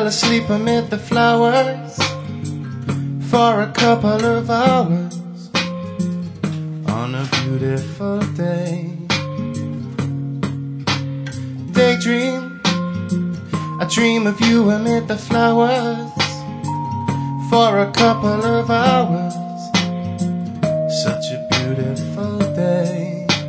asleep amid the flowers for a couple of hours on a beautiful day. Daydream, I dream of you amid the flowers for a couple of hours. Such a beautiful day.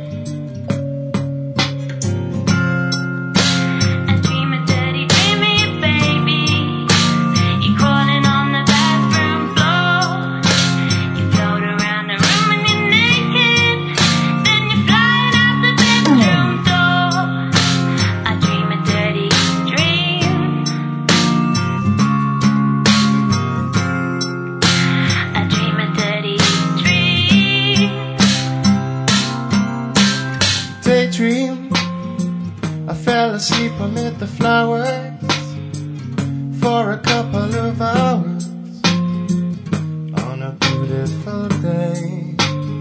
Daydream, I fell asleep amid the flowers for a couple of hours on a beautiful day.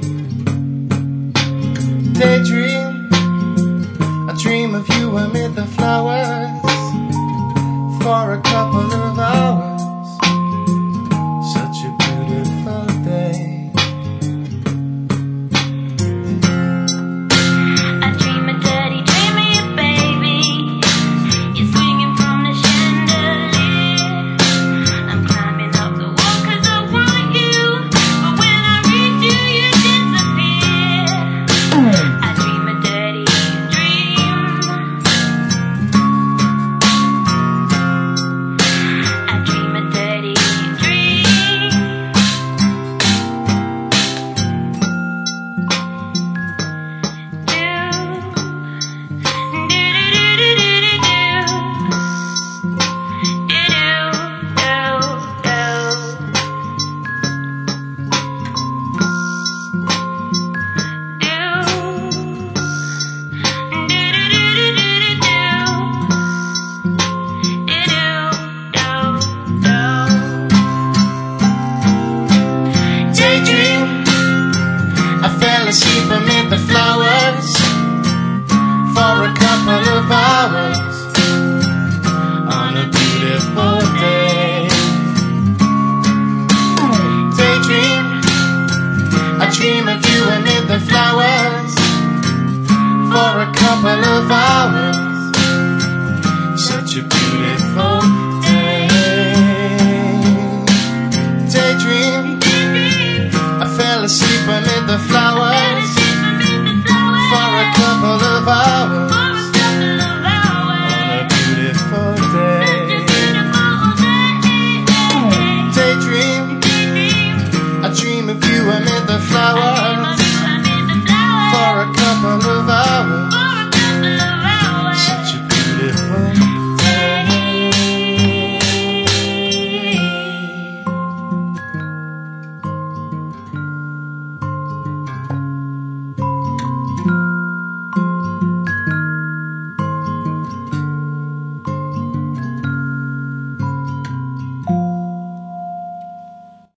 Daydream, I dream of you amid the flowers for a couple of hours. Such a beautiful day. Asleep amid the flowers for a couple of hours on a beautiful day. Daydream, I dream of you amid the flowers for a couple of hours. Such a beautiful day. Daydream, I fell asleep amid the flowers for a couple of hours on a beautiful day. Daydream, I dream of you amid the